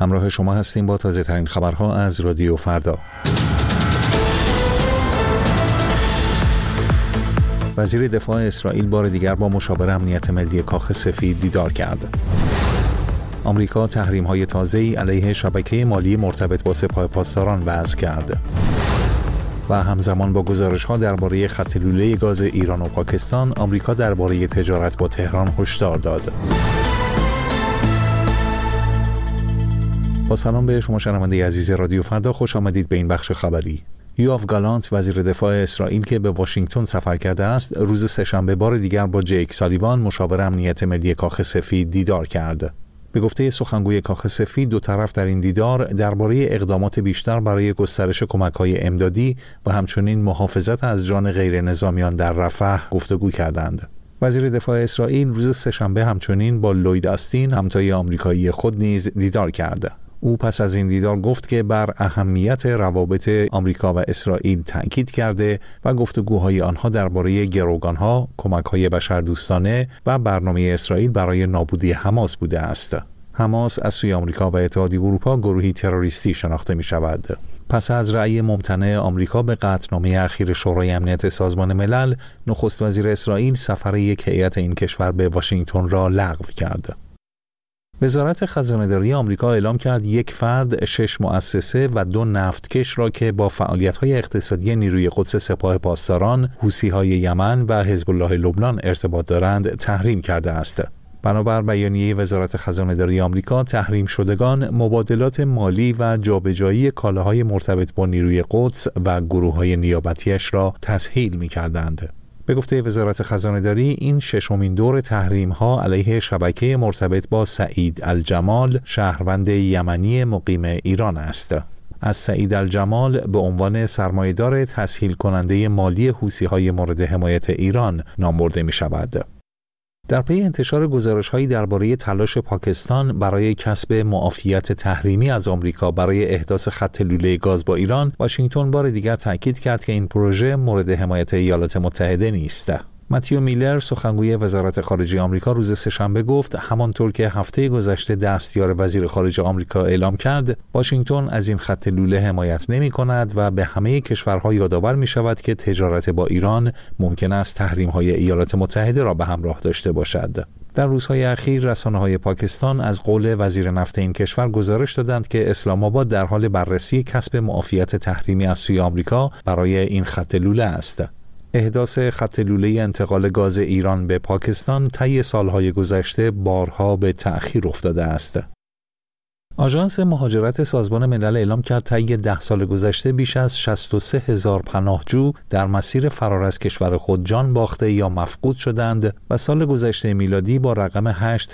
همراه شما هستیم با تازه ترین خبرها از رادیو فردا. وزیر دفاع اسرائیل بار دیگر با مشاور امنیت ملی کاخ سفید دیدار کرد. آمریکا تحریم‌های تازه‌ای علیه شبکه مالی مرتبط با سپاه پاسداران وضع کرد. و همزمان با گزارش‌ها درباره خط لوله گاز ایران و پاکستان، آمریکا درباره تجارت با تهران هشدار داد. با سلام به شما شنونده عزیز رادیو فردا، خوش آمدید به این بخش خبری. یوآف گالانت وزیر دفاع اسرائیل که به واشنگتن سفر کرده است، روز سه‌شنبه بار دیگر با جیک سالیوان مشاور امنیت ملی کاخ سفید دیدار کرد. به گفته سخنگوی کاخ سفید، دو طرف در این دیدار درباره اقدامات بیشتر برای گسترش کمک‌های امدادی و همچنین محافظت از جان غیر نظامیان در رفح گفتگو کردند. وزیر دفاع اسرائیل روز سه‌شنبه همچنین با لوید آستین همتای آمریکایی خود نیز دیدار کرد. او پس از این دیدار گفت که بر اهمیت روابط آمریکا و اسرائیل تأکید کرده و گفتگوهای آنها درباره گروگانها، کمک‌های بشردوستانه و برنامه اسرائیل برای نابودی حماس بوده است. حماس از سوی آمریکا و اتحادیه اروپا گروهی تروریستی شناخته می شود. پس از رأی ممتنع آمریکا به قطعنامه اخیر شورای امنیت سازمان ملل، نخست وزیر اسرائیل سفر یک هیئت این کشور به واشنگتن را لغو کرد. وزارت خزانه‌داری آمریکا اعلام کرد یک فرد، 6 مؤسسه و 2 نفتکش را که با فعالیت‌های اقتصادی نیروی قدس سپاه پاسداران، حوثی‌های یمن و حزب الله لبنان ارتباط دارند تحریم کرده است. بنابر بیانیه وزارت خزانه‌داری آمریکا، تحریم شدگان مبادلات مالی و جابجایی کالاهای مرتبط با نیروی قدس و گروه‌های نیابتیش را تسهیل می‌کردند. به گفته وزارت خزانه‌داری، این 6مین دور تحریم‌ها علیه شبکه مرتبط با سعید الجمال، شهروند یمنی مقیم ایران است. از سعید الجمال به عنوان سرمایه‌دار تسهیل کننده مالی حوثی‌های مورد حمایت ایران نام برده می‌شود. در پی انتشار گزارش‌هایی درباره تلاش پاکستان برای کسب معافیت تحریمی از آمریکا برای احداث خط لوله گاز با ایران، واشنگتن بار دیگر تاکید کرد که این پروژه مورد حمایت ایالات متحده نیست. متیو میلر، سخنگوی وزارت خارجه آمریکا، روز سه‌شنبه گفت همانطور که هفته گذشته دستیار وزیر خارجه آمریکا اعلام کرد، واشنگتن از این خط لوله حمایت نمی‌کند و به همه کشورها یادآور می‌شود که تجارت با ایران ممکن است تحریم‌های ایالات متحده را به همراه داشته باشد. در روزهای اخیر رسانه‌های پاکستان از قول وزیر نفت این کشور گزارش دادند که اسلام آباد در حال بررسی کسب معافیت تحریمی از سوی آمریکا برای این خط لوله است. احداث خط لوله انتقال گاز ایران به پاکستان طی سالهای گذشته بارها به تأخیر افتاده است. آژانس مهاجرت سازمان ملل اعلام کرد طی 10 سال گذشته بیش از 63,000 پناهجو در مسیر فرار از کشور خود جان باخته یا مفقود شدند و سال گذشته میلادی با رقم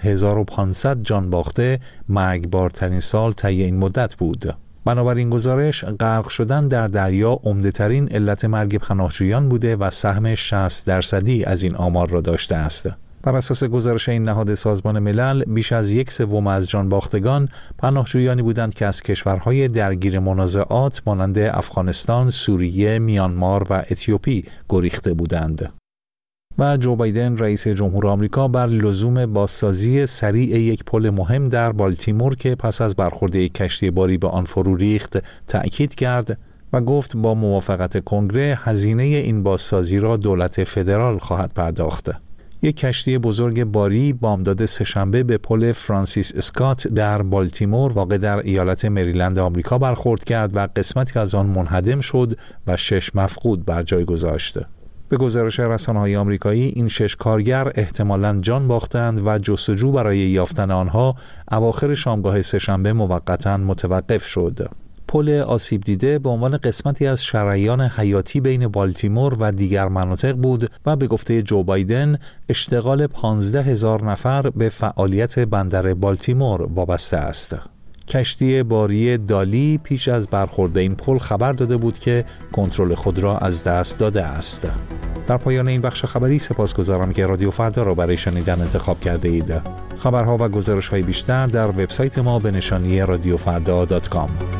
8500 جان باخته مرگبارترین سال طی این مدت بود. بنابراین گزارش، غرق شدن در دریا عمده‌ترین علت مرگ پناهجویان بوده و سهم 60% از این آمار را داشته است. بر اساس گزارش این نهاد سازمان ملل، بیش از 1/3 از جان باختگان پناهجویانی بودند که از کشورهای درگیر منازعات مانند افغانستان، سوریه، میانمار و اتیوپی گریخته بودند. و جو بایدن رئیس جمهور آمریکا بر لزوم بازسازی سریع یک پل مهم در بالتیمور که پس از برخورد یک کشتی باری به آن فرو ریخت تأکید کرد و گفت با موافقت کنگره هزینه این بازسازی را دولت فدرال خواهد پرداخت. یک کشتی بزرگ باری بامداد سه‌شنبه به پل فرانسیس اسکات در بالتیمور واقع در ایالت مریلند آمریکا برخورد کرد و قسمتی از آن منهدم شد و 6 مفقود بر جای گذاشت. به گزارش رسانه‌های آمریکایی، این 6 کارگر احتمالاً جان باختند و جستجو برای یافتن آنها اواخر شامگاه سه‌شنبه موقتاً متوقف شد. پل آسیب دیده به عنوان قسمتی از شریان حیاتی بین بالتیمور و دیگر مناطق بود و به گفته جو بایدن اشتغال 15,000 نفر به فعالیت بندر بالتیمور وابسته است. کشتی باری دالی پیش از برخورد به این پل خبر داده بود که کنترل خود را از دست داده است. در پایان این بخش خبری سپاسگزارم که رادیو فردا را برای شنیدن انتخاب کرده اید. خبرها و گزارش‌های بیشتر در وبسایت ما به نشانی radiofrda.com.